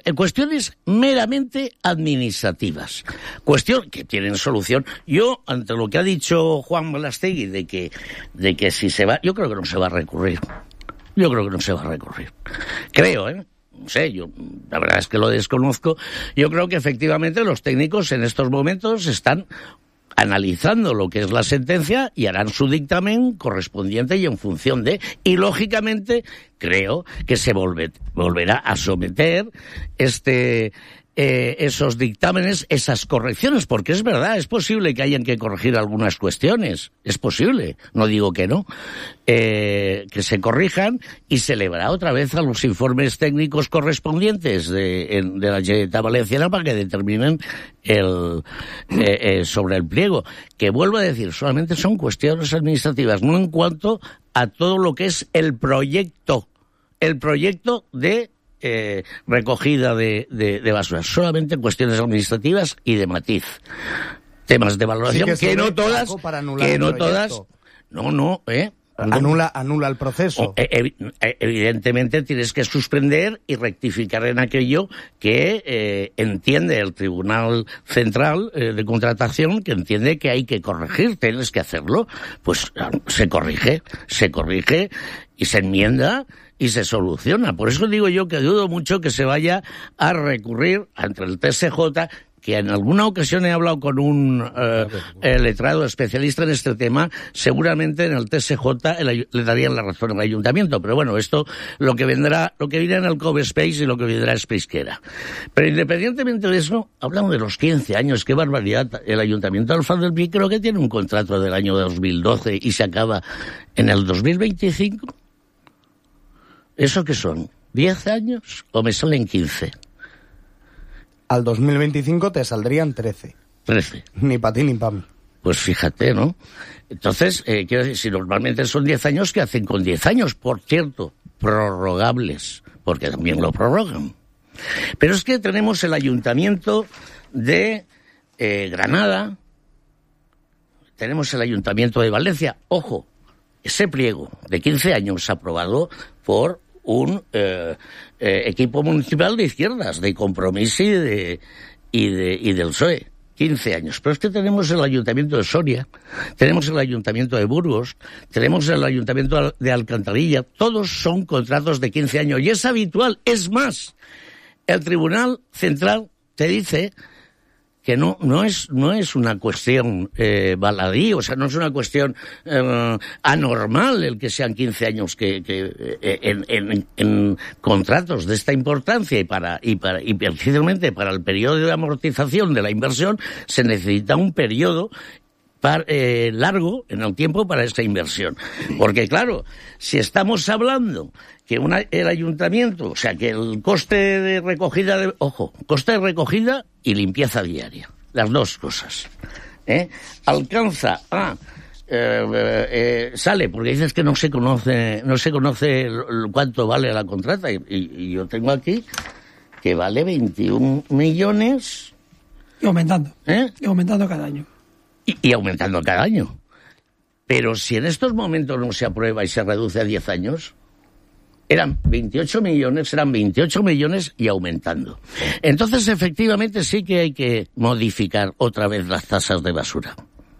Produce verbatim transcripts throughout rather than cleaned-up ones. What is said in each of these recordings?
cuestiones meramente administrativas, cuestión que tienen solución. Yo, ante lo que ha dicho Juan Belastegui de que, de que si se va, yo creo que no se va a recurrir. Yo creo que no se va a recurrir. Creo, ¿eh? No sé, yo la verdad es que lo desconozco. Yo creo que efectivamente los técnicos en estos momentos están analizando lo que es la sentencia y harán su dictamen correspondiente y en función de... Y, lógicamente, creo que se volve, volverá a someter este... Eh, esos dictámenes, esas correcciones, porque es verdad, es posible que hayan que corregir algunas cuestiones, es posible, no digo que no, eh, que se corrijan y se elevará otra vez a los informes técnicos correspondientes de, en, de la Generalitat Valenciana para que determinen el, eh, eh, sobre el pliego, que vuelvo a decir, solamente son cuestiones administrativas, no en cuanto a todo lo que es el proyecto, el proyecto de Eh, recogida de, de, de basura, solamente cuestiones administrativas y de matiz, temas de valoración sí que, que no todas, que no todas, no, no, eh, anula, anula el proceso. Ev evidentemente tienes que suspender y rectificar en aquello que eh, entiende el Tribunal Central eh, de Contratación, que entiende que hay que corregir, tienes que hacerlo, pues se corrige, se corrige y se enmienda y se soluciona. Por eso digo yo que dudo mucho que se vaya a recurrir ante el T S J, que en alguna ocasión he hablado con un eh, letrado especialista en este tema, seguramente en el T S J el, le darían la razón al ayuntamiento, pero bueno, esto lo que vendrá, lo que viene en el Cove Space y lo que vendrá es Prisquera. Pero independientemente de eso, hablamos de los quince años, qué barbaridad. El ayuntamiento de Alfaz del Pi creo que tiene un contrato del año dos mil doce y se acaba en el dos mil veinticinco. ¿Eso qué son? ¿diez años o me salen quince? Al dos mil veinticinco te saldrían trece. trece. Ni para ti ni para mí. Pues fíjate, ¿no? Entonces, eh, quiero decir, si normalmente son diez años, ¿qué hacen con diez años? Por cierto, prorrogables, porque también lo prorrogan. Pero es que tenemos el ayuntamiento de eh, Granada, tenemos el ayuntamiento de Valencia. Ojo, ese pliego de quince años aprobado por un eh, eh, equipo municipal de izquierdas, de Compromís y, de, y, de, y del P S O E. quince años. Pero es que tenemos el Ayuntamiento de Soria, tenemos el Ayuntamiento de Burgos, tenemos el Ayuntamiento de Alcantarilla. Todos son contratos de quince años. Y es habitual. Es más, el Tribunal Central te dice que no no es no es una cuestión eh, baladí, o sea, no es una cuestión eh, anormal el que sean quince años que, que eh, en, en, en contratos de esta importancia y para y para y precisamente para el periodo de amortización de la inversión se necesita un periodo Par, eh, largo en el tiempo para esta inversión. Porque claro, si estamos hablando que una, el ayuntamiento, o sea, que el coste de recogida, de, ojo, coste de recogida y limpieza diaria, las dos cosas, ¿eh? alcanza a eh, eh, sale, porque dices que no se conoce, no se conoce el, el cuánto vale la contrata y, y, y yo tengo aquí que vale veintiún millones y aumentando, ¿eh? y aumentando cada año. Y, y aumentando cada año. Pero si en estos momentos no se aprueba y se reduce a diez años, eran veintiocho millones, eran veintiocho millones y aumentando. Entonces, efectivamente, sí que hay que modificar otra vez las tasas de basura.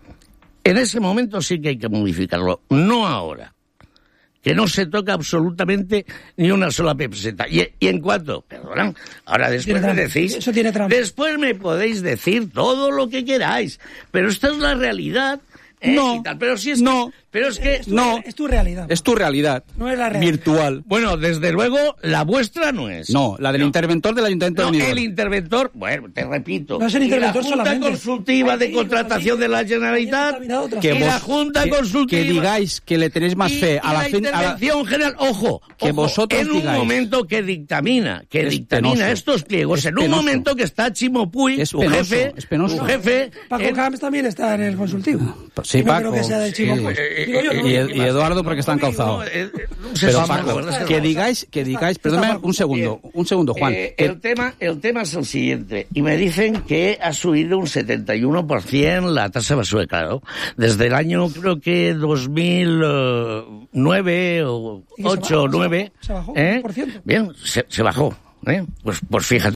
En ese momento sí que hay que modificarlo, no ahora. Que no se toca absolutamente ni una sola peseta. Y, y en cuanto, perdón, ahora después me decís, eso tiene trampa. Después me podéis decir todo lo que queráis, pero esta es la realidad. ¿eh? No, y tal. Pero si es no, que, pero es que es tu, no, es tu realidad. Es tu realidad. No es la realidad. Virtual. Bueno, desde luego, la vuestra no es. No, la del no. interventor del Ayuntamiento no, de Benidorm. el interventor, bueno, te repito. No es el interventor y la Junta solamente. Consultiva de Contratación de la Generalitat, que y vos, la Junta que, Consultiva. que digáis que le tenéis más y, fe y a la, la fin, intervención a la... general, ojo, que ojo, vosotros en un digáis. momento que dictamina, que Es dictamina penoso. estos pliegos, Es en un penoso. momento que está Chimo Puig, Es tu penoso, jefe, es penoso. tu jefe, Paco en- Camps también está en el consultivo. Sí, no Paco, creo que sea del Chimo sí. Puig. Eh, Digo yo, eh, ¿no? Y, y Eduardo porque están calzados. No, eh, eh, no sé Pero si- Paco, no, que digáis, que digáis, perdóname un segundo, un segundo, Juan. Eh, que- el tema, el tema es el siguiente, y me dicen que ha subido un setenta y uno por ciento la tasa de basura, claro, desde el año creo que dos mil nueve o Y que se ocho o bajó, nueve, se bajó, ¿eh? por ciento. Bien, se, se bajó, ¿eh? Pues, pues fíjate.